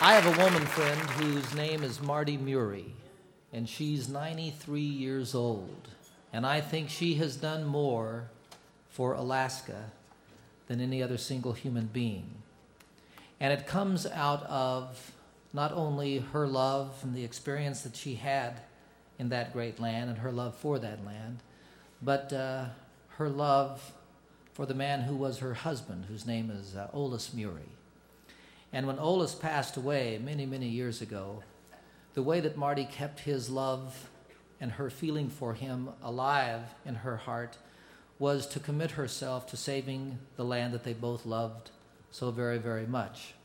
I have a woman friend whose name is Marty Murray, and she's 93 years old. And I think she has done more for Alaska than any other single human being. And it comes out of not only her love and the experience that she had in that great land and her love for that land, but her love for the man who was her husband, whose name is Ollis Murray. And when Ollis passed away many, many years ago, the way that Marty kept his love and her feeling for him alive in her heart was to commit herself to saving the land that they both loved so very, very much.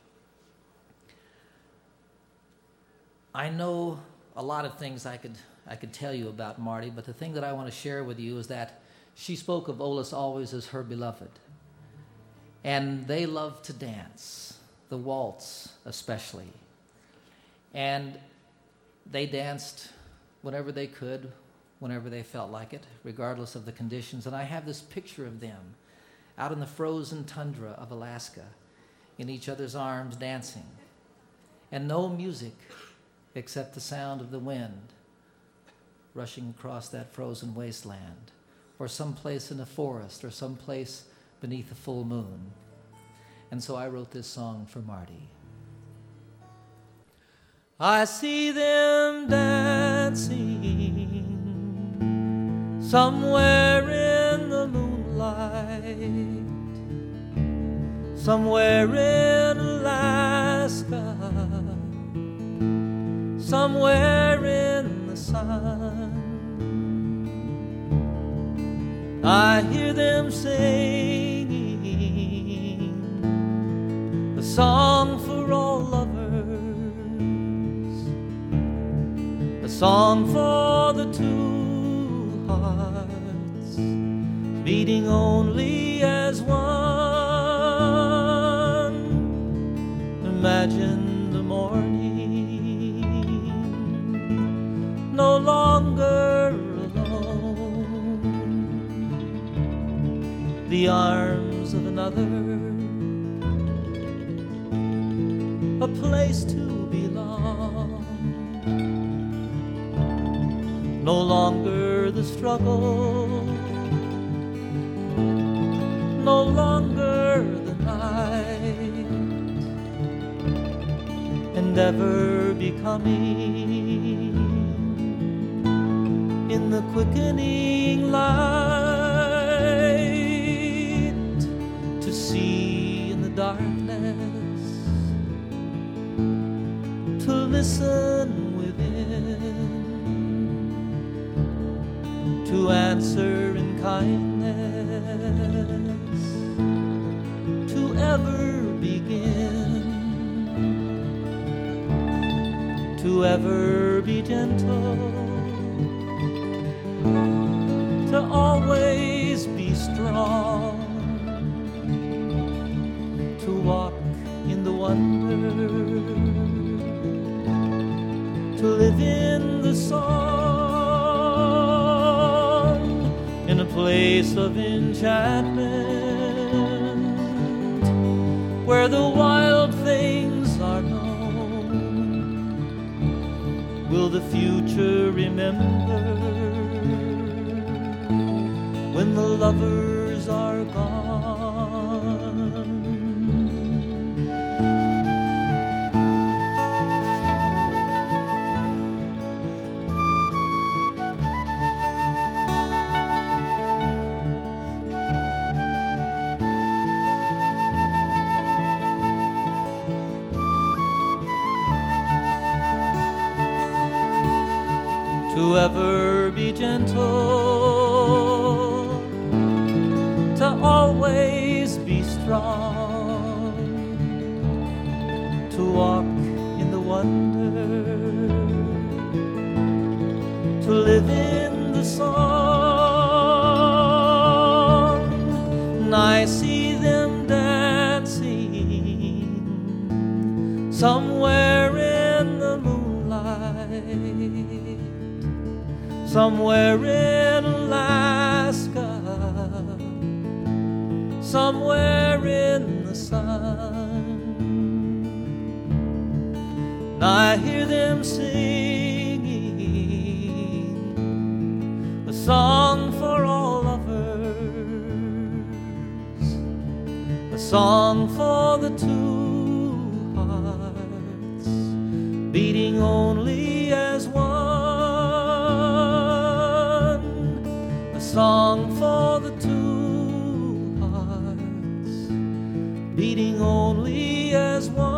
I know a lot of things I could tell you about Marty, but the thing that I want to share with you is that she spoke of Ollis always as her beloved. And they loved to dance, the waltz especially. And they danced whenever they could, whenever they felt like it, regardless of the conditions. And I have this picture of them out in the frozen tundra of Alaska, in each other's arms dancing. And no music except the sound of the wind rushing across that frozen wasteland, or someplace in a forest, or someplace beneath a full moon. And so I wrote this song for Marty. I see them dancing somewhere in the moonlight, somewhere in Alaska, somewhere in the sun. I hear them singing a song for all lovers, a song for the two hearts beating only as one. Imagine the morning, no longer alone, the arms of another, a place to belong. No longer the struggle, no longer the night, and ever becoming in the quickening light, to see in the darkness, to listen within, to answer in kindness, to ever begin, to ever be gentle, to always be strong, to walk in the wonder, to live in the song, in a place of enchantment, where the wild things are known. Will the future remember when the lovers are gone? To ever be gentle, to always be strong, to walk in the wonder, to live in the song. And I see them dancing somewhere in the moonlight, somewhere in Alaska, somewhere in the sun. and I hear them singing a song for all lovers, a song for the two hearts beating only as one, a song for the two hearts beating only as one.